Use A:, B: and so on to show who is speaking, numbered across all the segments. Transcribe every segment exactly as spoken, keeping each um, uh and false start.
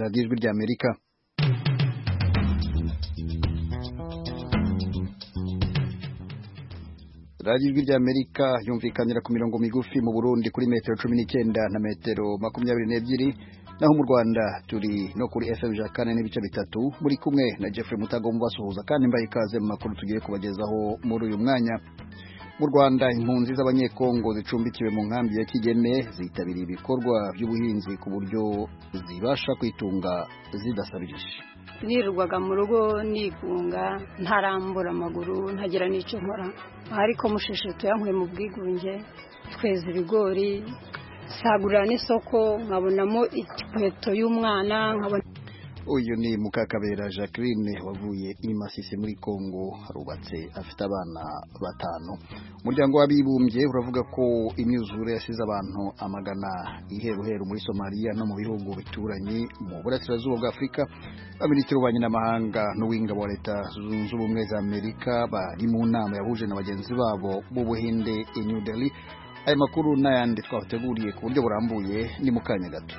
A: radiyo ijwi ry'Amerika. radiyo ijwi ry'Amerika yumvikanira ku mirongo migufi mu Burundi kuri metero cumi n'icyenda na metero makumyabiri n'ebyiri, naho mu Rwanda turi no kuri F M kane n'ibice bitatu. Muri kumwe na Jeffrey Mutago mubasuhuza kandi mbaye ikaze mu makuru tugiye kubagezaho muri uyu mwanya. Mu Rwanda impunzi z'abanyekongo zicumbikiwe mu nkambi ya Kigeme zitabiriye ibikorwa by'ubuhinzi ku buryo zibasha kwitunga zidasabirije.
B: Nirwaga mu rugo nigunga ntarambura amaguru ntagira n'icyo nkora, ariko musheshe tuyankuye mu bwigunge, tweza ibigori, sagurira n'isoko, nkabonamo ikweto y'umwana. nkabona
A: Uyu ni Mukakabera Jacqueline wavuye i Masisi muri Kongo, harubatse afite abana batanu. Umuryango w'abibumbye uravuga ko imyuzure yasize abantu amagana iheruheru muri Somalia no mu bihugu bituranye mu burasirazuba bwa Afurika. Abaminisitiri b'ububanyi n'amahanga n'uw'ingabo wa Leta Zunze Ubumwe za Amerika bari mu nama yahuje na bagenzi babo mu Buhinde i New Delhi. Aya makuru n'ayandi twabateguriye ku buryo burambuye ni mu kanya gato.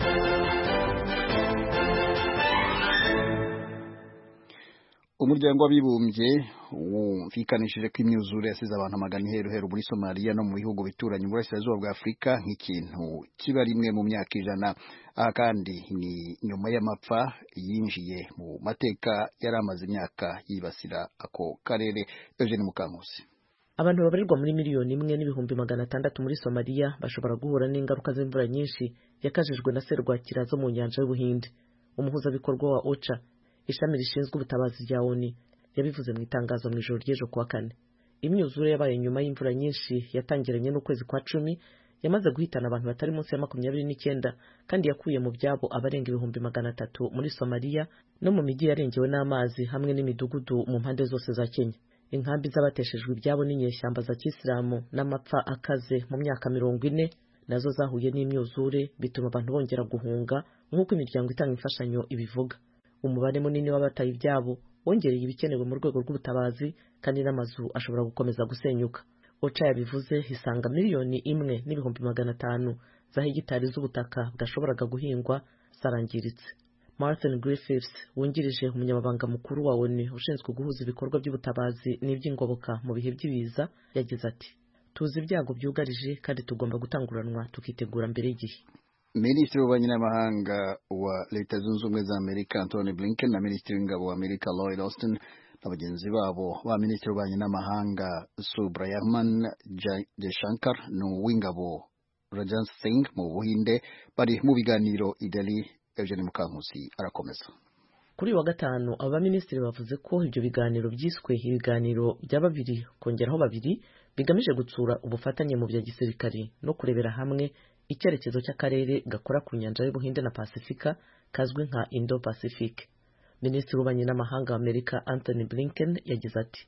A: Umuryango w'abibumbye wumvikanishije ko imyuzure yasize abantu amagana iheruheru muri Somalia no mu bihugu bituranye mu burasirazuba bwa Afurika nk'ikintu kiba rimwe mu myaka ijana. Aha kandi ni nyuma y'amapfa yinjiye mu mateka yari amaze imyaka yibasira ako karere. Eugene Mukankusi.
C: Abantu babarirwa muri miliyoni imwe n'ibihumbi magana atandatu muri Somalia bashobora guhura n'ingaruka z'imvura nyinshi yakajijwe na serwakira zo mu nyanja y'Ubuhinde. Umuhuzabikorwa wa OCHA, ishami rishinzwe ubutabazi rya O N U, yabivuze mu itangazo mu ijoro ry'ejo kuwa kane. Imyuzure yabaye nyuma y'imvura nyinshi yatangiranye n'ukwezi kwa cumi yamaze guhitana abantu batari munsi ya makumyabiri n'icyenda kandi yakuye mu byabo abarenga ibihumbi magana atatu muri Somalia no mu mijyi yarengewe n'amazi hamwe n'imidugudu mu mpande zose za Kenya. Inkambi z'abateshejwe ibyabo n'inyeshyamba za Kisilamu n'amapfa akaze mu myaka mirongo ine nazo zahuye n'imyuzure, bituma abantu bongera guhunga nk'uko imiryango itanga imfashanyo ibivuga. Umubare munini w'abataye ibyabo wongereye ibikenewe mu rwego rw'ubutabazi kandi n'amazu ashobora gukomeza gusenyuka. OCHA yabivuze hisanga miliyoni imwe n'ibihumbi magana atanu za hegitari z'ubutaka bwashoboraga guhingwa zarangiritse. Martin Griffiths wungirije umunyamabanga mukuru wa O N U ushinzwe guhuza ibikorwa by'ubutabazi n'iby'ingoboka mu bihe by'ibiza yagize ati, tuzi ibyago byugarije kandi tugomba gutanguranwa tukitegura mbere y'igihe.
A: Minisitiri w'ububanyi n'amahanga wa Leta Zunze Ubumwe za Amerika Antony Blinken na Minisitiri w'ingabo wa Amerika Lloyd Austin na bagenzi babo ba Minisitiri w'ububanyi n'amahanga Subrahman Jaishankar n'uw'ingabo Rajnath Singh mu Buhinde bari mu biganiro i Delhi. Eugene Mukankusi arakomeza.
C: Kuri wa gatanu abaminisitiri bavuze ko ibyo biganiro byiswe ibiganiro bya babiri kongeraho babiri bigamije gutsura ubufatanye mu bya gisirikare no kurebera hamwe icyerekezo cy'akarere gakora ku nyanja y'Ubuhinde na Pasifika kazwi nka Indo-Pacific. Minisitiri w'ububanyi n'amahanga wa Amerika Antony Blinken yagize ati,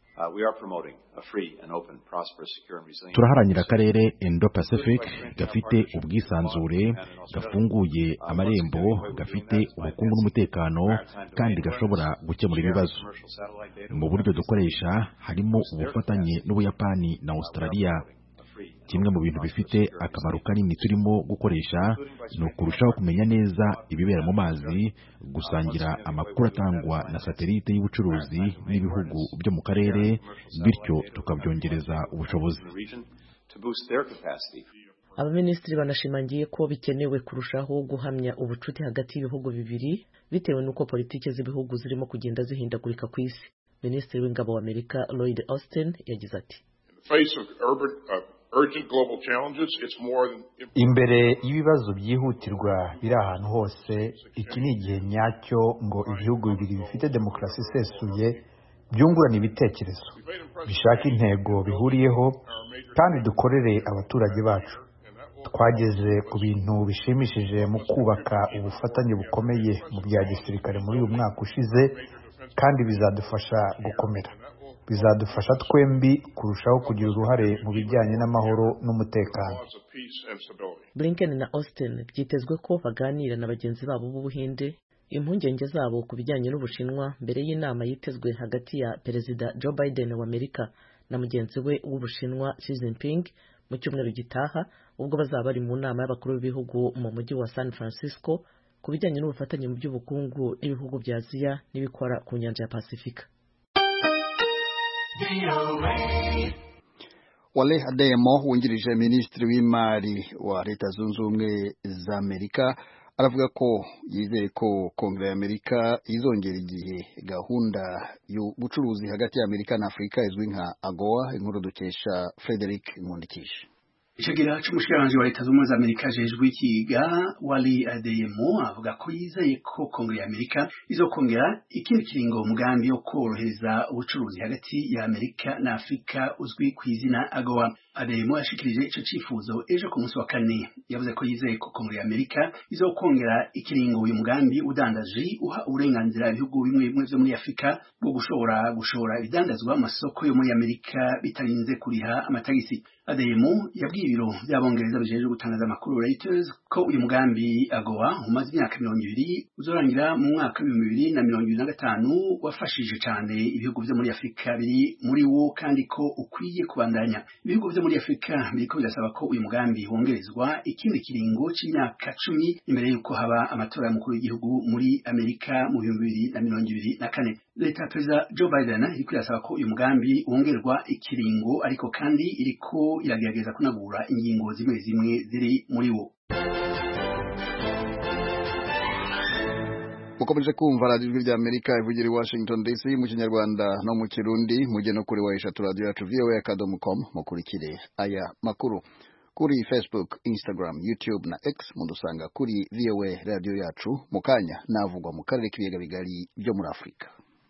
D: turaharanira akarere Indo-Pacific gafite ubwisanzure, gafunguye amarembo, gafite ubukungu n'umutekano kandi gashobora gukemura ibibazo. Mu buryo dukoresha harimo ubufatanye n'Ubuyapani na Australia. Kimwe mu bintu bifite akamaro kanini turimo gukoresha ni ukurushaho kumenya neza ibibera mu mazi, gusangira amakuru atangwa na satelite y'ubucuruzi n'ibihugu byo mu karere, bityo tukabyongereza ubushobozi.
C: Abaminisitiri banashimangiye ko bikenewe kurushaho guhamya ubucuti hagati y'ibihugu bibiri bitewe n'uko politiki z'ibihugu zirimo kugenda zihindagurika ku isi. Minisitiri w'ingabo wa Amerika Lloyd Austin yagize ati,
E: imbere y'ibibazo byihutirwa biri ahantu hose, iki ni igihe nyacyo ngo ibihugu bibiri bifite demokarasi isesuye byungurana ibitekerezo, bishaka intego bihuriyeho kandi dukorere abaturage bacu. Twageze ku bintu bishimishije mu kubaka ubufatanye bukomeye mu bya gisirikare muri uyu mwaka ushize kandi bizadufasha gukomera. Bizadufasha twembi kurushaho kugira uruhare mu bijyanye n'amahoro n'umutekano.
C: Blinken na Austin byitezwe ko baganira na bagenzi babo b'Ubuhinde impungenge zabo ku bijyanye n'Ubushinwa mbere y'inama yitezwe hagati ya Perezida Joe Biden wa Amerika na mugenzi we w'Ubushinwa Xi Jinping mu cyumweru gitaha ubwo bazaba bari mu nama y'abakuru b'ibihugu mu mujyi wa San Francisco ku bijyanye n'ubufatanye mu by'ubukungu n'ibihugu bya Aziya n'ibikora ku nyanja ya Pasifika.
A: Wale Adeyemo wungirije Minisitiri w'Imari wa Leta Zunze Ubumwe za Amerika aravuga ko yizeye ko Kongere ya Amerika izongera igihe gahunda y'ubucuruzi hagati ya Amerika na Afrika izwi nka AGOA. Inkuru dukesha Frederick Nkundikisha.
F: Ikigira c'umushikiranganje wa Leta z'Ubumwe za Amerika jejwe ikiga Wale Adeyemo avuga ko yizeye ko Kongere ya Amerika izokongera ikindi kiringo umugambi wo korohereza ubucuruzi hagati ya Amerika na Afrika uzwi ku izina AGOA. Adeyemo yashikirije ico cifuzo ejo ku munsi wa kane. Yavuze ko yizeye ko Kongere ya Amerika izokongera ikiringo uyu mugambi udandaje uha uburenganzira ibihugu bimwe bimwe vyo muri Afrika bwo gushobora gushora ibidandazwa mu masoko yo muri Amerika bitarinze kuriha amatagisi. Adeyemo yabwiye ibiro by'abongereza bijeje gutangaza amakuru Reuters ko uyu mugambi AGOA umaze imyaka mirongo ibiri uzorangira mu mwaka w'ibihumbi bibiri na mirongo ibiri na gatanu wafashije cyane ibihugu byo muri Afrika biri muri wo kandi ko ukwiye kubandanya. Ibihugu byo muri Afrika biriko birasaba ko uyu mugambi wongerezwa ikindi kiringo c'imyaka cumi imbere yuko haba amatora y'umukuru w'igihugu muri Amerika mu bihumbi bibiri na mirongo ibiri na kane. Leta Perezida Joe Biden iriko irasaba ko uyu mugambi wongerwa ikiringo ariko kandi iriko iragerageza kunagura ingingo zimwe zimwe ziri muri wo.
A: Mukomeje kumva radiyo rya Amerika ivugira i Washington D C mu Kinyarwanda no mu Kirundi. Mujye no kuri wayishatu radio yacu v o a akadomo com mukurikire aya makuru kuri Facebook, Instagram, YouTube na X. Mudusanga kuri V O A radio yacu. Mukanya navugwa mu karere k'ibiyaga bigari byo muri Afrika.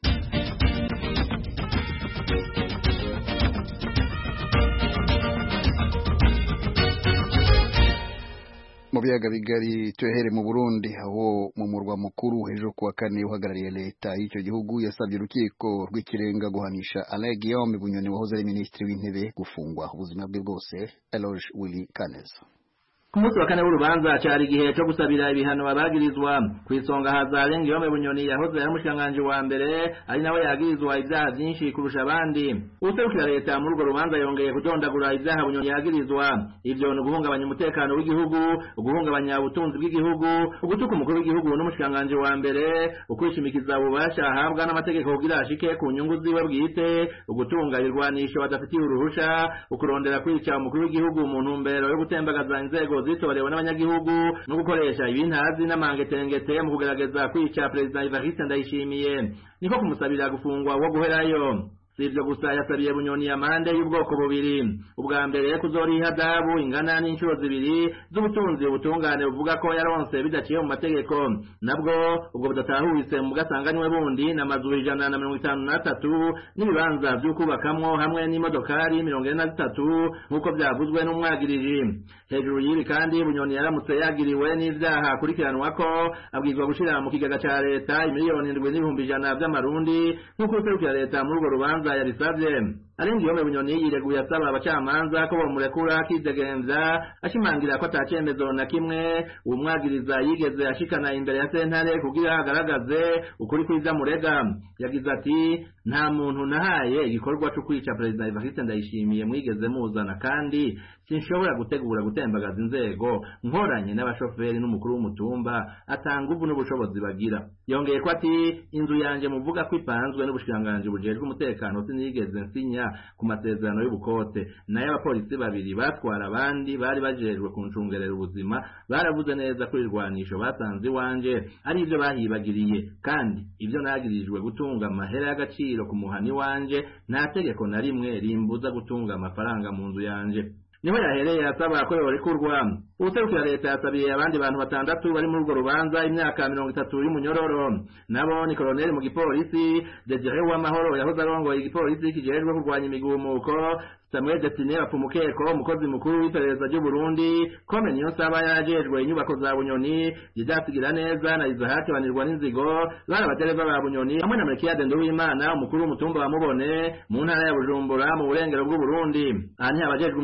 A: Mu biyaga bigari tuhere mu Burundi aho mu murwa mukuru ejo kuwa kane uhagarariye leta y'icyo gihugu yasabye urukiko rw'ikirenga guhanisha Alain Guillaume Bunyoni wahoze ari minisitiri w'intebe gufungwa ubuzima bwe bwose. Eloge Willy Kaneza.
G: Ku munsi wa kane w'urubanza cyari igihe cyo gusabira ibihano abagirizwa ku isonga haza Alain Guillaume Bunyoni yahoze ari umushikiranganji wa mbere ari nawe yagirizwa ibyaha byinshi kurusha abandi. Userukira leta muri urwo rubanza yongeye kudondagura ibyaha Bunyoni yagirizwa. Ivyo ni uguhungabanya umutekano w'igihugu, uguhungabanya ubutunzi bw'igihugu, ugutuka umukuru w'igihugu n'umushikiranganji wa mbere, ukwishimikiza ububasha ahabwa n'amategeko kugira ashike ku nyungu ziwe bwite, ugutunga irwanisho badafitiye uruhusha, ukurondera kwica umukuru w'igihugu mu ntumbero yo gutembagaza inzego zitorewe n'abanyagihugu no gukoresha ibintazi n'amangetengete mu kugerageza kwica Perezida Evariste Ndayishimiye. Niko kumusabira gufungwa wo guherayo. Sivyo gusa yasabiye Bunyoni amande y'ubwoko bubiri. Ubwa mbere kuzoriha adabu ingana n'inshuro zibiri z'ubutunzi ubutungane buvuga ko yaronse bidaciye mu mategeko. Nabwo ubwo budatahuritse mu gasanganywe bundi n'amazu ijana na mirongo itanu na tatu n'ibibanza by'ukubakamwo hamwe n'imodokari mirongo ine na zitatu nk'uko byavuzwe n'umwagiriji. Hejuru y'ibi kandi Bunyoni yaramutse yagiriwe n'ivyaha akurikiranwa ko abwizwa gushira mu kigega ca leta imiliyoni indwi n'ibihumbi ijana vy'amarundi nk'uko userukira leta muri urwo rubanza yarisavye. Alain Guillaume Bunyoni yireguye asaba abacamanza ko bamurekura akidegemvya ashimangira ko atacemezo na kimwe umwagiriza yigeze ashikana imbere ya sentare kugira agaragaze ukuri kwiza murega. Yagize ati nta muntu nahaye igikorwa cyo kwica Perezida Evariste Ndayishimiye mwigeze muzana kandi sinshobora gutegura gutembagaza inzego nkoranye n'abashoferi n'umukuru w'umutumba atanga ubu n'ubushobozi bagira. Yongeye ko ati inzu yanje muvuga ko ipanzwe n'ubushikiranganje bujejwe umutekano sinigeze nsinya ku masezerano y'ubukote nayo abapolisi babiri batwara abandi bari bajejwe kuncungerera ubuzima baravuze neza ko irwanisho basanze iwanje ari ivyo bahibagiriye kandi ivyo nagirijwe gutunga amahera y'agaciro ku muhani wanje nta tegeko na rimwe rimbuza gutunga amafaranga mu nzu yanje. Niho yahereye asaba ko yorekurwa. Userukira leta yasabiye abandi bantu batandatu bari muri urwo rubanza imyaka mirongo itatu y'umunyororo. Nabo ni koloneli mu gipolisi Desire Uwamahoro yahoze arongoye igipolisi kijejwe kurwanya imigumuko, Samuel Destine Bapfumukeko umukozi mukuru w'iperereza ry'u Burundi, Kome Niyonsaba yajejwe inyubako za Bunyoni, Didasigira neza na Izahati Banirwa n'inzigo bari abadereva ba Bunyoni hamwe na Melchiade Nduwimana umukuru w'umutumba wa Mubone mu ntara ya Bujumbura mu burengero bw'u Burundi. Aha ni abajejwe umutekano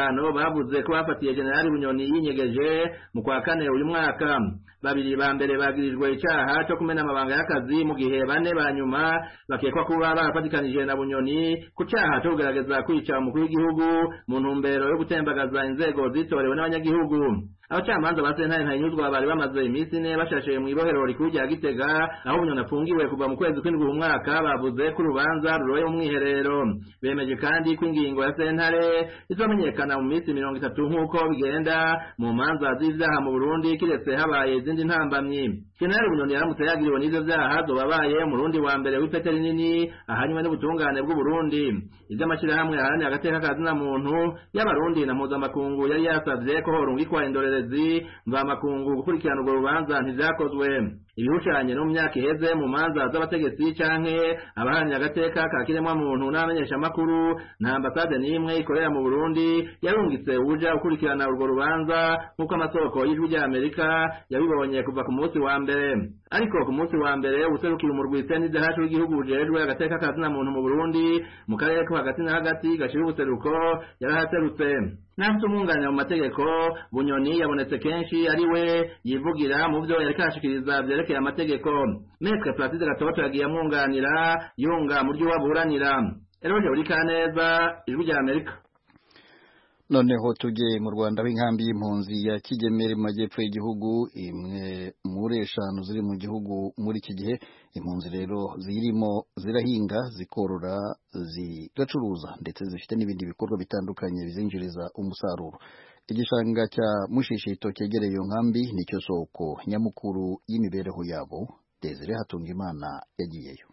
G: umutekano bavuze ko bafatiye General Bunyoni yinyegeje mu kwa kane uyu mwaka. Babiri ba mbere bagirijwe icyaha cyo kumena amabanga y'akazi mu gihe bane ba nyuma bakekwa kuba barafatikanije na Bunyoni ku cyaha cyo kugerageza kwica umukuru w'igihugu mu ntumbero yo gutembagaza inzego zitorewe n'abanyagihugu. Abacamanza ba sentare ntanyuzwa bari bamaze iminsi ine bashashe mu ibohero rikuru rya Gitega aho Bunyoni afungiwe kuva mu kwezi kw'indwi uyu mwaka, bavuze ko urubanza ruroye mu mwiherero. Bemeje kandi ko ingingo ya sentare izamenyekana mu minsi mirongo itatu nk'uko bigenda mu manza z'ivyaha mu Burundi kiretse habaye izindi ntambamyi. General Bunyoni yaramutse yagiriwe n'ivyo vyaha zobabaye umurundi wa mbere w'ipete rinini ahanywe n'ubutungane bw'u Burundi. Ivy'amashirahamwe aharanira agateka ka zina muntu y'abarundi na mpuzamakungu yari yasavye ko horungikwa indorerezi mvamakungu gukurikirana urwo rubanza ntivyakozwe. Ibihushanye no mu myaka iheze mu manza z'abategetsi canke abaharanira agateka ka kiremwa muntu n'abamenyeshamakuru nta ambasade n'imwe ikorera mu Burundi yarungitse uja gukurikirana urwo rubanza nk'uko amasoko y'ijwi rya Amerika yabibonye kuva ku munsi wa mbere. Ariko ku munsi wa mbere userukira umurwi C N D H w'igihugu ujejwe agateka ka zina muntu mu Burundi mu karere ko hagati na hagati gashira ubuseruko yarahaserutse. Nafite umwunganira mu mategeko Bunyoni yabonetse kenshi ari we yivugira mu byo yariko arashikiriza vyerekeye amategeko. Maître Placide Gatoto yagiye amwunganira yunga mu ryo waburanira. Eroje uri kaneza ijwi rya Amerika.
A: Noneho tujye mu Rwanda b'inkambi y'impunzi ya Kigemere mu majyepfo y'igihugu, imwe muri eshanu ziri mu gihugu muri iki gihe. Impunzi rero zirimo zirahinga, zikorora, zigacuruza ndetse zifite n'ibindi bikorwa bitandukanye bizinjiriza umusaruro. Igishanga cya Mushishito cyegereye iyo nkambi nicyo soko nyamukuru y'imibereho yabo. Desire Hatungimana yagiyeyo.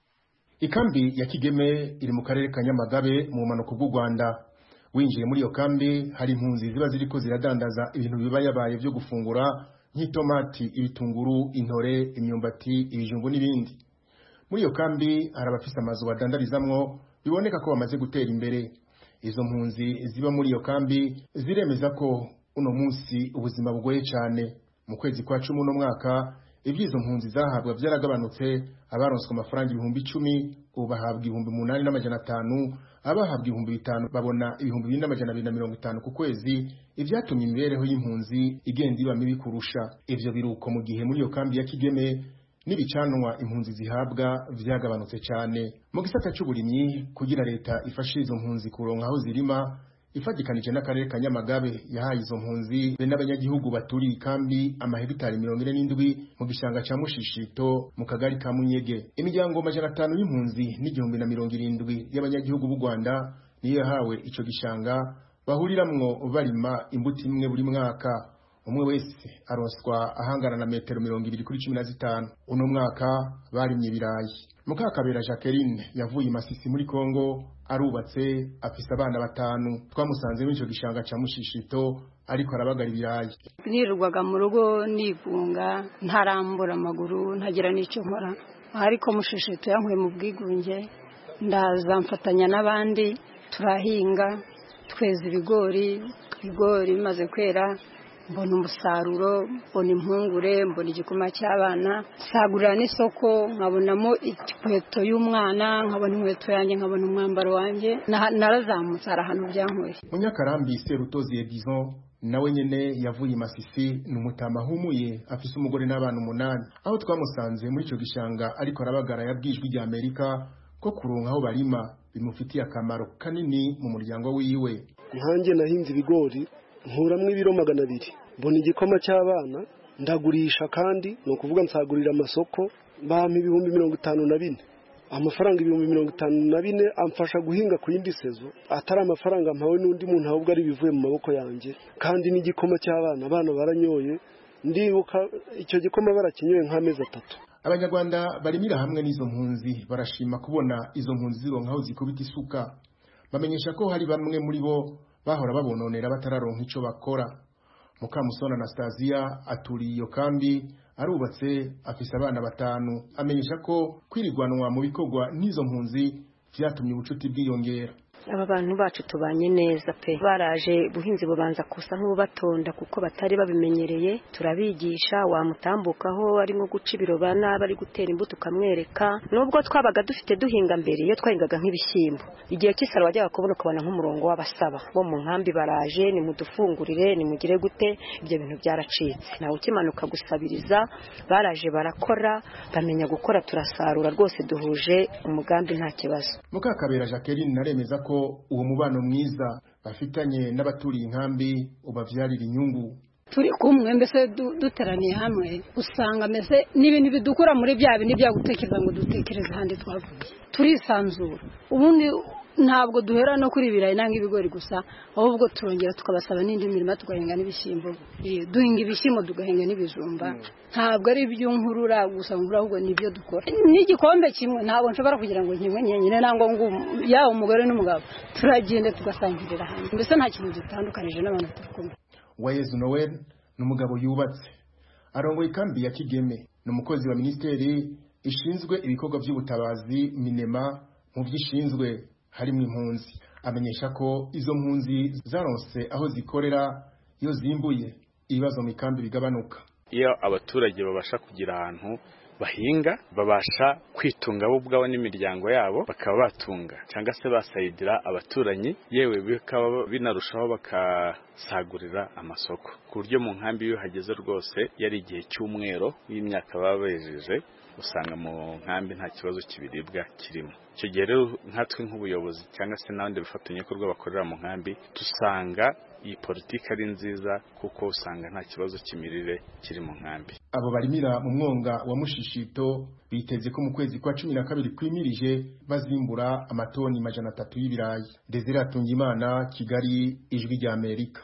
H: Ikambi ya Kigeme iri mu karere ka Nyamagabe mu manuko bw'u Rwanda. Winjiye muri iyo kambi hari impunzi ziba ziriko ziradandaza ibintu biba yabaye byo gufungura nk'itomati, ibitunguru, intore, imyumbati, ibijumbu n'ibindi. Muri iyo kambi hari abafise amazu badandarizamwo biboneka ko bamaze gutera imbere. Izo mpunzi ziba muri iyo kambi ziremeza ko uno munsi ubuzima bugoye cyane. Mu kwezi kwa cumi no mwaka ibyizo mpunzi zahabwa byaragabanutse, abaronswe amafaranga ibihumbi icumi ubu bahabwa ibihumbi umunani n'amajana atanu, abahabwa ibihumbi bitanu babona ibihumbi bibiri n'amajana abiri na mirongo itanu ku kwezi. Ivyatumye imibereho y'impunzi igenda iba mibi kurusha. Ivyo biruko mu gihe muri iyo kambi ya Kigeme n'ibicanwa impunzi zihabwa vyagabanutse cyane. Mu gisata cy'uburimyi kugira leta ifashe izo mpunzi kuronka aho zirima, ifatikanije n'akarere ka Nyamagabe yahaye izo mpunzi be n'abanyagihugu baturiye ikambi amahegitari mirongo ine n'indwi mu gishanga cya Mushishito mu kagari ka Munyege. Imiryango majana atanu y'impunzi n'igihumbi na mirongo irindwi y'abanyagihugu b'u Rwanda niyo yahawe ico gishanga bahuriramwo barima imbuto imwe buri mwaka. Umwe wese aronswa ahangana na metero mirongo ibiri kuri cumi na zitanu. Uno mwaka barimye ibirayi. Mukakabera Jacqueline yavuye Masisi muri Kongo, arubatse, afise abana batanu. Twamusanze muri ico gishanga cya Mushishito ariko arabagara ibirayi.
B: Nirwaga mu rugo nigunga, ntarambura amaguru, ntagira n'icyo nkora. Ariko Mushishito yankuye mu bwigunge, ndaza mfatanya n'abandi turahinga, tweza ibigori, ibigori bimaze kwera mbona umusaruro, mbona impungure, mbona igikoma cy'abana, sagurira n'isoko, nkabonamo ikweto y'umwana, nkabona inkweto yanjye, nkabona umwambaro wanjye, narazamutse ari ahantu byankuye.
H: Munyakarambi Serutozi Edison nawe nyene yavuye Masisi, n'umutama humuye afise umugore n'abana umunani. Aho twamusanze muri ico gishanga ariko arabagara yabwijwe rya Amerika ko kuronka aho barima bimufitiye akamaro kanini mu muryango wiwe.
I: Nkanjye nahinze ibigori nkuramwe ibiro magana abiri, mbona igikoma cy'abana ndagurisha, kandi no kuvuga nsagurira amasoko, bampa ibihumbi mirongo itanu na bine. Amafaranga ibihumbi mirongo itanu na bine amfasha guhinga ku yindi sezo, atari amafaranga mpawe n'undi muntu ahubwo ari bivuye mu maboko yanjye. Kandi n'igikoma cy'abana, abana baranyoye, ndibuka icyo gikoma barakinyoye nk'amezi atatu.
H: Abanyarwanda barimira hamwe n'izo mpunzi barashima kubona izo mpunzi zironka aho zikubita isuka. Bamenyesha ko hari bamwe muri bo bahora babononera batararonka ico bakora. Mukamusona Anastasia aturiye iyo kambi, arubatse, afise abana batanu. Amenyesha ko kwirigwanwa mu bikorwa n'izo mpunzi vyatumye ubucuti bwiyongera.
J: aba bantu bacu tubanye neza pe baraje buhinzi bubanza kusa nk'ubatonda kuko batari babimenyereye turabigisha wamutambukaho ari nko guca ibirobana bari gutera imbuto ukamwereka nubwo twabaga dufite duhinga mbere iyo twahingaga nk'ibishyimbo igihe cy'isaro wajyaga kubona ukabona nk'umurongo w'abasaba bo mu nkambi baraje ni mudufungurire ni mugire gute ibyo bintu byaracitse nawe ukimanuka gusabiriza baraje barakora bamenya gukora turasarura rwose duhuje umugambi nta kibazo.
H: Mukakabera Jacqueline naremeza ko uwo mubano mwiza bafitanye n'abaturiye inkambi ubavyarira inyungu.
B: Turi kumwe mbese duteraniye hamwe usanga mbese n'ibintu bidukura muri bya bindi bya gutekereza ngo dutekereze handi twavuye turisanzura ubundi ntabwo duhera no kuri ibirayi nanga ibigori gusa ahubwo turongera tukabasaba n'indi mirimo tugahinga n'ibishyimbo duhinga ibishyimbo tugahinga n'ibijumba ntabwo ari iby'unkurura gusa nkura ahubwo nibyo dukora n'igikombe kimwe ntabwo nshobora kugira ngo nkimwe nyenyine nangwa ngo yawe umugore n'umugabo turagenda tugasangirira hamwe mbese nta kintu gitandukanije n'abantu turi kumwe.
H: Uwayezu Noel n'umugabo yubatse arongoye ikambi ya Kigeme n'umukozi wa ministeri ishinzwe ibikorwa by'ubutabazi Minema mu byishinzwe harimo impunzi amenyesha ko izo mpunzi zaronse aho zikorera iyo zimbuye ibibazo mu ikambi bigabanuka.
K: Iyo abaturage babasha kugira ahantu bahinga babasha kwitunga bo ubwabo n'imiryango yabo bakaba batunga cyangwa se basayidira abaturanyi yewe bikaba binarushaho bakasagurira amasoko ku buryo mu nkambi iyo hageze rwose yari igihe cy'umwero w'imyaka babejeje usanga mu nkambi nta kibazo kibiribwa kirimo. Icyo gihe rero nkatwe nk'ubuyobozi cyangwa se n'abandi bafatanyabikorwa bakorera mu nkambi dusanga iyi politiki ari nziza kuko usanga nta kibazo cy'imirire kiri mu nkambi.
H: Abo barimira mu mwonga wa Mushishito biteze ko mu kwezi kwa cumi na kabiri kwimirije bazimbura amatoni majana atatu y'ibirayi. Desire Atungimana, Kigali, Ijwi rya Amerika.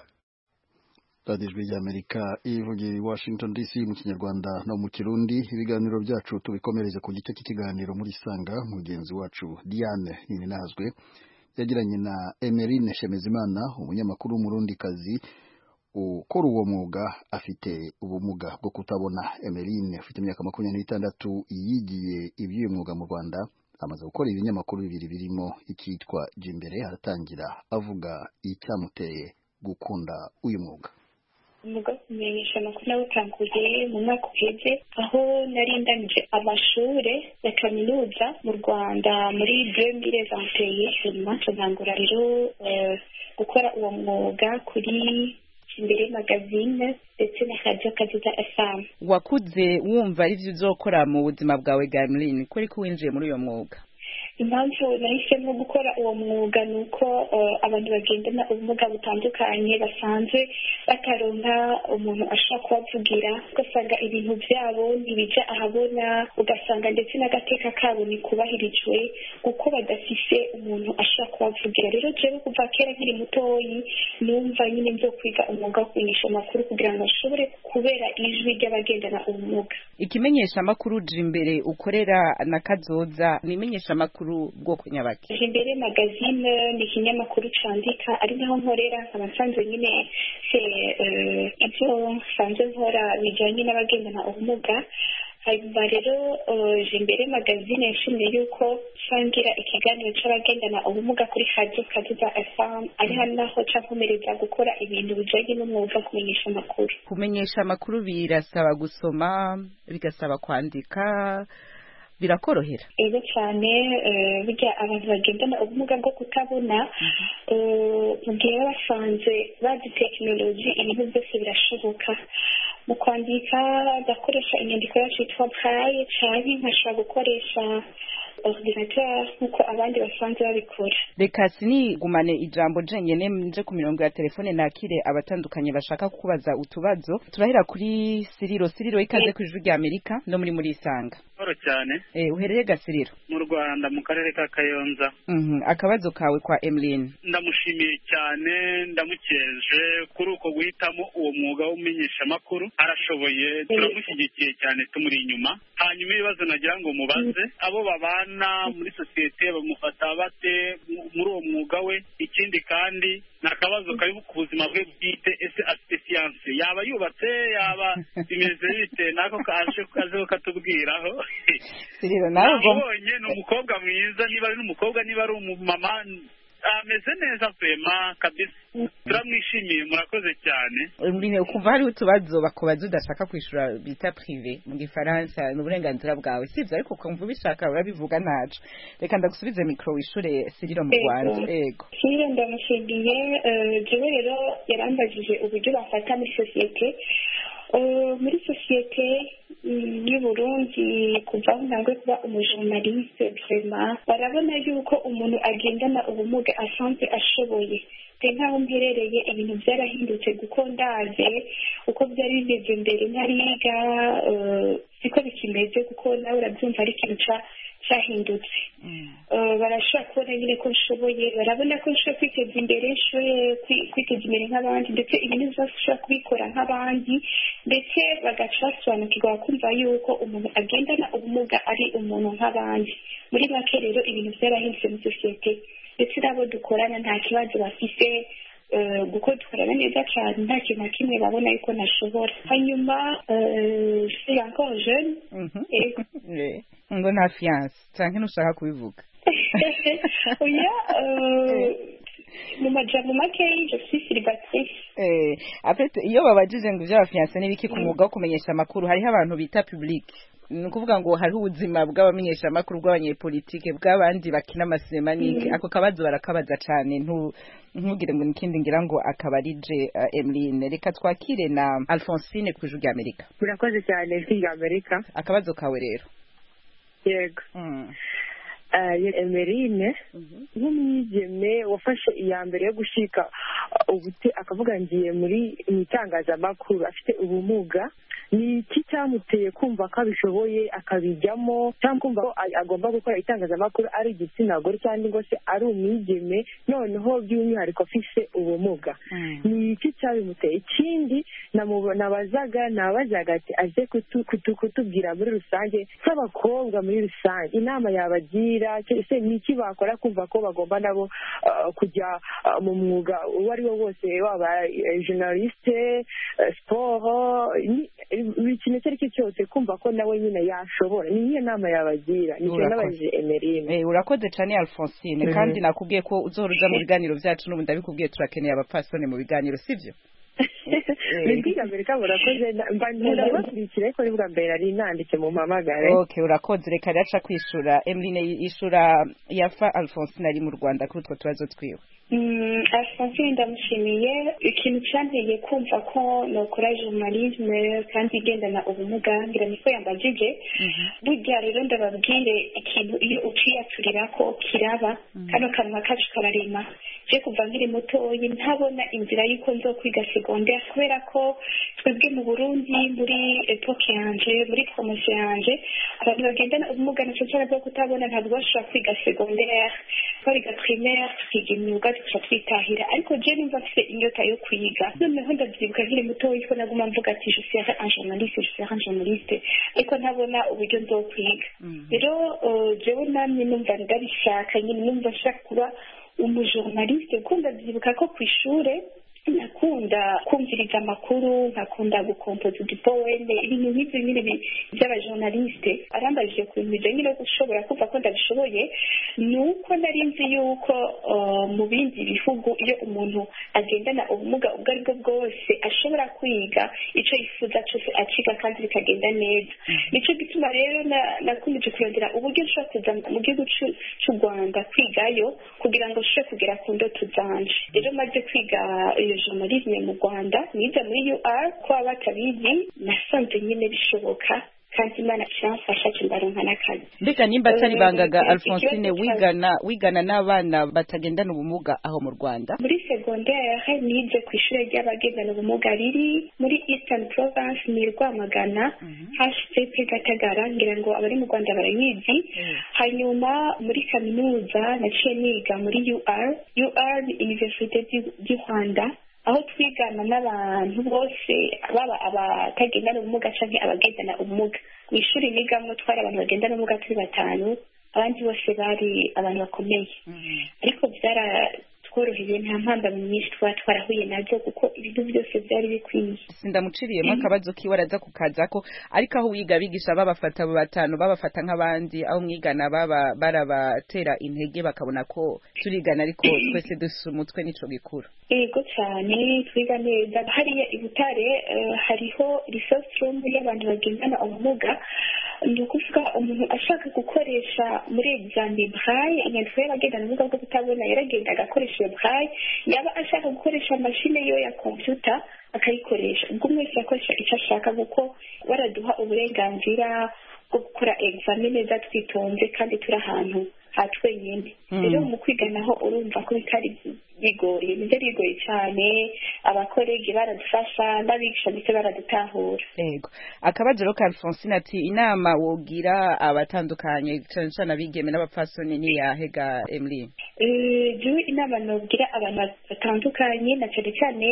A: Radio Ijwi rya Amerika ivugiye Washington D C mu Kinyarwanda no mu Kirundi. Ibiganiro byacu tubikomereze ku gice cy'ikiganiro muri Sanga. Mugenzi wacu Diane Ninazwe yagiranye na Emeline Shemezimana umunyamakuru w'umurundi kazi ukora uwo mwuga afite ubumuga bwo kutabona. Emeline afite imyaka makumyabiri n'itandatu yigiye iby'uyu mwuga mu Rwanda amaze gukora ibinyamakuru bibiri birimo ikitwa Jimbere aratangira avuga icyamuteye gukunda uyu mwuga.
L: Umwuga kumenyesha amakuru nawutanguye mu mwaka uheze aho nari ndangije amashure ya kaminuza mu Rwanda muri deux mille vingt et un nyuma ntangura rero gukora uwo mwuga kuri Jimbere magazine ndetse na radio Kaziza F M.
M: Wakuze wumva ari byo uzokora mu buzima bwawe Emeline kuri ko winjiye muri uyo mwuga?
L: Impamvu nahisemo gukora uwo mwuga ni uko abantu bagendana ubumuga butandukanye basanzwe bataronka umuntu ashobora kubavugira ugasanga ibintu byabo ntibijya ahabona ugasanga ndetse n'agateka kabo ntikubahirijwe kuko badafise umuntu ashobora kubavugira. Rero jewe kuva kera nkiri mutoyi numva nyine nzo kwiga umwuga wo kumenyesha amakuru kugira ngo ashobore kubera ijwi ry'abagendana ubumuga.
M: Ikimenyesha amakuru Jimbere ukorera na Kazoza ni imenyesha amakuru bwoko nyabaki?
L: Jimbere magazine ni ikinyamakuru candika ari naho nkorera abasanzwe nyine se ibyo sanzwe nkora bijyanye n'abagendana ubumuga. Hanyuma rero Jimbere magazine yashimye yuko sangira ikiganiro c'abagendana ubumuga kuri radio Kaziza F M ari hanaho cyakomereza gukora ibintu bijyanye n'umwuga kumenyesha amakuru.
M: Kumenyesha amakuru birasaba gusoma bigasaba kwandika birakorohera?
L: Ego cyane bijya abantu bagendana ubumuga bwo kutabona mu gihe basanze bazi tekinoloji ibintu byose birashoboka. Mu kwandika ndakoresha inyandiko yacu yitwa braille cyane nkashobora gukoresha ordinateur nkuko abandi basanzwe babikora.
M: Reka sinigumane ijambo jenyene nje ku mirongo ya telefone nakire abatandukanye bashaka kukubaza utubazo. Turahera kuri Siriro. Siriro ikaze ku Ijwi rya Amerika no muri muri Sanga.
N: Oro cyane.
M: Eh uhereye Gasiriro?
N: Mu Rwanda mu karere ka Kayonza.
M: Mhm. Akabazo kawe kwa Emeline?
N: Ndamushimiye cyane ndamukeje kuri uko guhitamo uwo mwuga wo kumenyesha amakuru. Arashoboye turamushyigikiye cyane tumuri inyuma. Hanyuma ibibazo nagira ngo mubaze abo babana muri societe bamufata bate muri uwo mwuga we. Ikindi kandi nakabazo kari ku buzima bwe bwite ese afite science yaba yubatse yaba imeze bite nako kaje kaze katubwiraho.
M: Siriro nawe
N: ubonye ni umukobwa mwiza niba ari umukobwa niba ari umumama ameze neza kwema kabisa turamwishimiye murakoze cyane
M: Emeline ukumva hari utubazo bakubaza udashaka kwishura bita privé mu gifaransa n'uburenganzira bwawe sivyo ariko kumva ubishaka urabivuga ntaco reka ndagusubize micro wishure Siriro mu Rwanda yego
L: Siriro ndamushimiye jewe rero yarambajije uburyo bafata muri societe muri societe y'u Burundi kuva aho ntabwo kuba umujournaliste vraiment barabona yuko umuntu agendana ubumuga asanzwe ashoboye nkaho mperereye ibintu byarahindutse kuko ndaze uko byari bimeze mbere ntariga siko bikimeze kuko nawe urabyumva ari ikintu cyahindutse barashobora kubona nyine ko nshoboye barabona ko nshobora kwiteza imbere nshoboye kwiteza imbere nk'abandi ndetse ibintu byose ushobora kubikora nk'abandi ndetse bagaca basobanukirwa kumva yuko umuntu agendana ubumuga ari umuntu nk'abandi muri make rero ibintu byarahindutse muri sosiyete ndetse n'abo dukorana nta kibazo bafite kuko dukorana neza cyane nta kintu na kimwe babona yuko nashobora hanyuma c'est encore jeune
M: ngo nta fiance cyangwa ntushaka kubivuga
L: oya mu majambo makeyi je suis célibataire
M: eh après iyo babajije ngo ibya fiance n'ibiki ku mwuga wo kumenyesha amakuru hariho abantu bita public ni ukuvuga ngo hariho ubuzima bw'abamenyesha amakuru bw'abanyepolitike bw'abandi bakina amasema niki ako kabazo barakabaza cyane ntugire ngo nikindi ngira ngo akabarije Emeline reka twakire na Alphonsine ku ijwi ry'Amerika
O: murakoze cyane ijwi ry'Amerika
M: akabazo kawe rero
O: yego Emeline nk'umwigeme wafashe iya mbere yo gushika ubute akavuga ngiye muri itangazamakuru afite ubumuga ni iki cyamuteye kumva ko abishoboye akabijyamo cyangwa kumva ko agomba gukora itangazamakuru ari igitsina gore cyangwa ngo se ari umwigeme noneho by'umwihariko afise ubumuga ni iki cyabimuteye ikindi nabazaga nabazaga ati aje kutubwira muri rusange nk'abakobwa muri rusange inama yabagira ese ni iki bakora kumva ko bagomba nabo kujya mu mwuga uwo ari wo wose waba journaliste sport buri kintu icyo ari cyo cyose kumva ko nawe nyine yashobora ni niyo nama yabagira nicyo nabajije Emeline
M: urakoze cyane Alphonsine kandi nakubwiye ko uzohora uza mu biganiro byacu n'ubu ndabikubwiye turakeneye abapasone mu biganiro sivyo
O: Nibwiga mbere ka murakoze mbandura bakurikira ariko nibwa mbere ari nanditse mu mpamagare
M: okay urakoze reka raca kwishura Emeline yishura yafa Alphonsine ari mu Rwanda kuri utwo tubazo twiwe
L: Alphonsine ndamushimiye ikintu cyanteye kumva ko nokora journalisme kandi igendana ubumuga ngira niko yambajije burya rero ndababwire ikintu iyo uciyaturira ko kiraba kano kanwa kacu kararema je kuva nkiri mutoyi ntabona inzira y'uko nzokwiga secondaire kubera ko twebwe mu Burundi muri epoque yanje muri promotion yanje abantu bagendana ubumuga nicyo cyane bwo kutabona ntabwo bashobora kwiga secondaire twariga primaire tukiga imyuga tuca twitahira ariko je nimba mfite inyota yo kwiga noneho ndabyibuka nkiri mutoyi ko naguma mvuga ati je serai un journaliste je serai un journaliste ariko ntabona uburyo nzokwiga rero jewe namye numva ndabishaka nyine numva nshaka kuba umujournaliste kuko ndabyibuka ko ku ishure nakunda kumviriza amakuru nkakunda gukompoza udupoeme ibintu nk'ibyo nyine by'abajournaliste arambajije ku bintu bijyanye no gushobora kumva ko ndabishoboye ni uko nari nzi yuko mu bindi bihugu iyo umuntu agendana ubumuga ubwo ari bwo bwose ashobora kwiga icyo yifuza cyose akiga kandi bikagenda neza nicyo gituma rero nakomeje kurondera uburyo nshobora kuza mu gihugu cy'u Rwanda kwigayo kugira ngo nshobore kugera ku ndoto zanje rero maze kwiga journalisme mu Rwanda niga muri U R ko abatabizi nasanze nyine bishoboka kandi Imana cyamfasha kimbaronka n'akazi
M: mbega nimba atari bangaga Alphonsine wigana wigana n'abana batagendana ubumuga aho mu Rwanda
L: muri secondaire nize ku ishuri ry'abagendana ubumuga riri muri Eastern Province ni Rwamagana H C P Gatagara ngira ngo abari mu Rwanda barayizi hanyuma muri kaminuza naciye niga muri U R U R Université du Rwanda aho twigana n'abantu bose baba abatagendana ubumuga cyangwa abagendana ubumuga mu ishuri nigamo twari abantu bagendana ubumuga turi batanu abandi bose bari abantu bakomeye ariko byara byaratworoheye nta mpambano nyinshi twaba twarahuye nazo kuko ibintu byose byari bikwiye.
M: Sindamuciriyemo akabazo kiwe araza kukazako, ariko aho wiga bigisha babafata abo batanu babafata nk'abandi, aho mwigana baba barabatera intege bakabona ko turigana ariko twese dusa umutwe nico gikuru.
L: Yego cyane twiga neza. Hariya i Butare uh, hariho resource room y'abantu bagendana ubumuga, ni ukuvuga umuntu ashaka gukoresha muri examen braille, inyandiko y'abagendana ubumuga bwo kutabona yaragenda agakoresha iyo braille, yaba ashaka gukoresha mashine yo ya computer akayikoresha. Ubwo mwese akoresha icyo ashaka kuko baraduha uburenganzira bwo gukora examen neza twitonze kandi turi ahantu hatwenyine. Rero mu kwiga naho urumva ko bitari bigoye, nibyo bigoye cyane, abakorege baradufasha n'abigisha ndetse baradutahura.
M: Yego. Akabazo ro Alphonsine ati inama wogira abatandukanye cyane cyane abigeme n'abapfasoni ni yahega Emily.
L: Eh je inama nogira abantu batandukanye na cyane cyane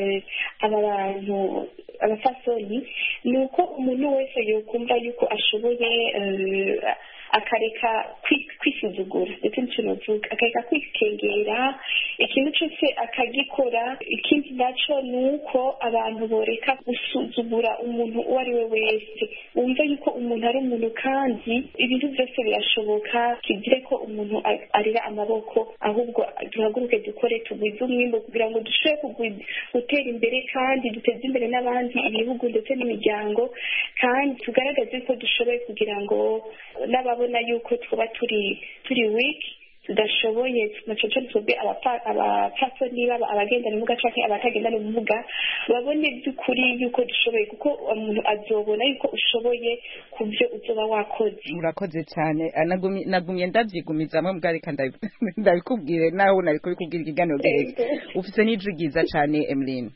L: aba bantu abapfasoni, nuko umuntu wese yokumva yuko ashoboye akareka kwisuzugura ndetse n'icyovuga akareka kwikengera ikintu cyose akagikora. Ikindi naco nuko abantu boreka gusuzugura umuntu uwo ari we wese, wumva yuko umuntu ari umuntu kandi ibintu byose birashoboka, kigire ko umuntu arira amaboko, ahubwo duhaguruke dukore tugwize umwimbo kugira ngo dushobore gutera imbere kandi duteze imbere n'abandi ibihugu ndetse n'imiryango, kandi tugaragaze ko dushoboye kugira ngo n'ababona yuko twaba turi turi weak tudashoboye nacoco twebwe abapfasoni baba abagendana ubumuga canke abatagendana ubumuga babone by'ukuri yuko dushoboye, kuko umuntu azobona yuko ushoboye ku byo uzoba wakoze.
M: Murakoze cyane. Nagumye ndavyigumizamwe mbwareka ndabikubwire nawe nari kubikubwira ikiganiro gereza. Ufise n'ijwi ryiza cyane Emeline.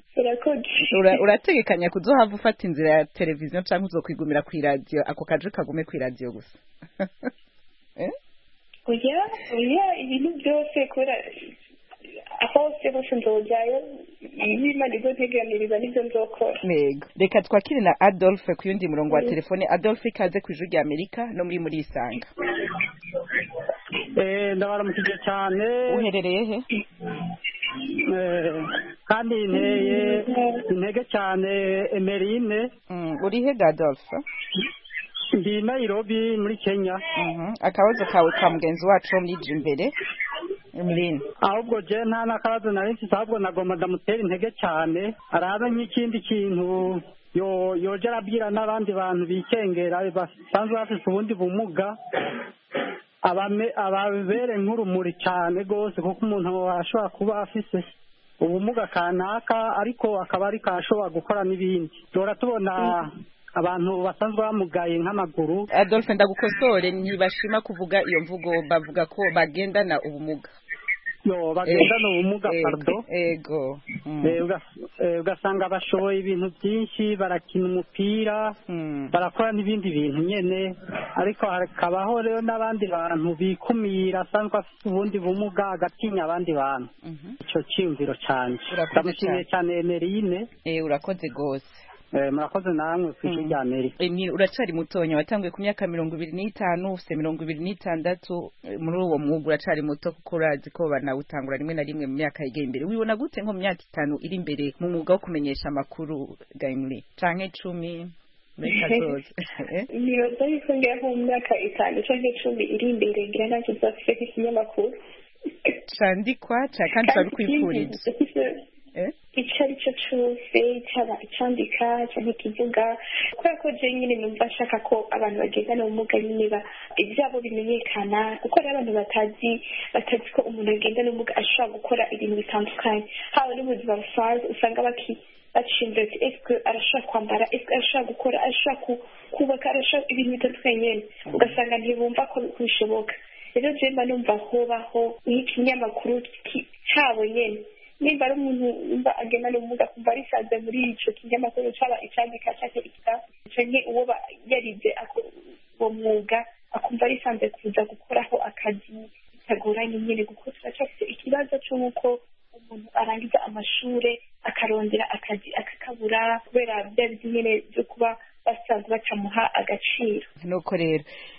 M: Urategekanya kuzohava ufata inzira ya televiziyo canke uzokwigumira ku radio, ako kaje kagume ku radio gusa?
L: Eh? Oya, oya, ibintu byose kora aho se bose nzojayo, Imana izoteganiriza nibyo nzokora.
M: Yego. Reka twakire na Adolphe ku yundi murongo wa telefone. Adolphe ikaze ku ijwi rya Amerika no muri muri Isanga.
P: Eh, ndabaramukije cyane.
M: Uherereye he?
P: Eh, kandi nteye intege cyane Emeline.
M: Mm, uri he Adolphe?
P: Ndi Nairobi muri Kenya.
M: Mhm. Akabazo kawe ka mugenzi wacu muri imbere. Emeline.
P: Ahubwo je nta nakabazo nari mfite, ahubwo nagomba ndamutera intege cyane, arabe nk'ikindi kintu yo yoje arabwira n'abandi bantu bikengera basanzwe bafite ubundi bumuga, abame ababere nk'urumuri cyane gose, kuko umuntu ashobora kuba afise ubumuga kanaka ariko akaba ari kashobora gukora n'ibindi. Dora tubona abantu basanzwe bamugaye nk'amaguru.
M: Adolphe ndagukosore, ntibashima kuvuga iyo mvugo, bavuga ko bagendana ubumuga.
P: Yo bagendana ubumuga pardon.
M: Ego.
P: Ugasanga bashoboye ibintu byinshi, barakina umupira, barakora n'ibindi bintu nyene, ariko hakabaho rero n'abandi bantu bikumira asanzwe afite ubundi bumuga agatinya abandi bantu. Ico cyumviro cyane. Ndamushimiye cyane Emeline.
M: Eh, urakoze gose.
P: Eh, murakoze namwe kw'ijwi rya Amerika.
M: Emile, uracari mutonya, watanguye ku myaka mirongo ibiri n'itanu, ufite mirongo ibiri n'itandatu. Muri uwo mwuga uracari muto kuko urazi ko banawutangura rimwe na rimwe mu myaka yiga imbere. Wibona gute nko mu myaka itanu iri imbere mu mwuga wo kumenyesha amakuru Emily? Canke cumi muri kazoza?
L: Nibaza yuko ngira nko mu myaka itanu canke cumi iri imbere ngira ntacyo nzafise nk'ikinyamakuru
M: candikwa kandi babikwifuriza.
L: icyo ari cyo cyose, cyaba icyandika cyangwa ikivuga, kubera ko je nyine numva nshaka ko abantu bagendana ubumuga nyine ibyabo bimenyekana, kuko hari abantu batazi batazi ko umuntu agendana ubumuga ashobora gukora ibintu bitandukanye, haba n'ubuzima busanzwe usanga baki bacishinze ati eske arashobora kwambara, eske arashobora gukora, arashobora kubaka, arashobora ibintu bitandukanye nyine, ugasanga ntibumva ko bishoboka. Rero je mba numva hobaho nk'ikinyamakuru cyabo nyene, nimba ari umuntu umva agendana ubumuga kumva arisanze muri ico kinyamakuru cyaba icyandika cyangwa ikita canke uwo yarize uwo mwuga akumva arisanze kuza gukoraho akazi bitagoranye nyine, kuko turacyafite ikibazo cy'uko umuntu arangiza amashure akarondera akazi akakabura kubera bya nyine byo kuba basanzwe bacamuha agaciro.
M: Nuko rero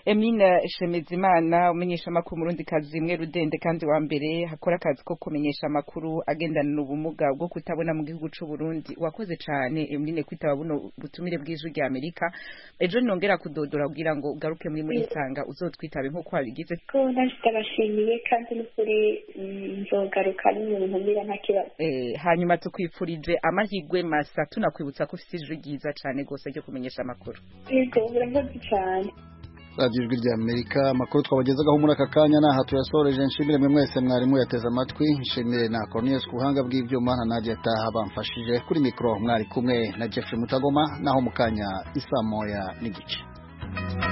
M: Emine Shemezimana umenyesha amakuru Murundi kazi imwe rudende kandi wa mbere hakora akazi ko kumenyesha amakuru agendana n'ubumuga bwo kutabona mu gihugu c'u Burundi wakoze cane Emine kwitaba buno butumire bw'ijwi rya Amerika ejo nongera kudodora kugira ngo garuke muri muri sanga uzotwitabe nko kwabigize
L: ko ndabashimiye kandi n'ukuri nzogaruka n'umuntu mbira nta kibazo
M: eh hanyuma tukwifurije amahigwe masa tunakwibutsa ko ufite ijwi ryiza cane gose ryo kumenyesha amakuru
L: yego burakoze cyane
A: Radio Ijwi rya Amerika amakuru twabagezagaho muri aka kanya naha tuyasoreje nshimire mwe mwese mwarimu yateze amatwi nshimire na Cornelius kuhanga bw'ivyuma na Nadia Taha bamfashije kuri micro mwari kumwe na Jeffrey Mutagoma naho mukanya isa moya n'igice